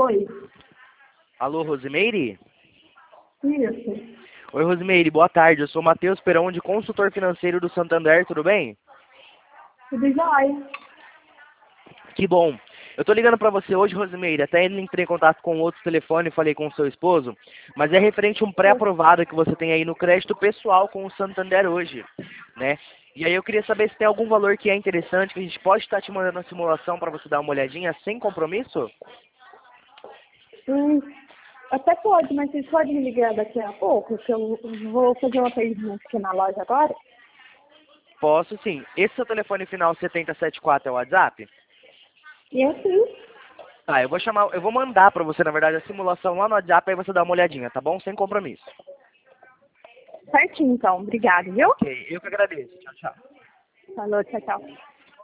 Oi. Alô, Rosimeire? Isso. Oi, Rosimeire, boa tarde. Eu sou Matheus Perão, de consultor financeiro do Santander, tudo bem? Tudo jóia. Que bom. Eu tô ligando pra você hoje, Rosimeire, até entrei em contato com outro telefone e falei com o seu esposo, mas é referente a um pré-aprovado que você tem aí no crédito pessoal com o Santander hoje, né? E aí eu queria saber se tem algum valor que é interessante, que a gente pode estar te mandando a simulação para você dar uma olhadinha sem compromisso? Hum, até pode, mas vocês podem me ligar daqui a pouco, que eu vou fazer uma pergunta aqui na loja agora. Posso sim. Esse seu telefone final 7074 é o WhatsApp? E assim, Tá, eu vou mandar pra você, na verdade, a simulação lá no WhatsApp, aí você dá uma olhadinha, tá bom? Sem compromisso. certinho então. Obrigada, viu? Ok, eu que agradeço. Tchau, tchau. Falou, tchau, tchau.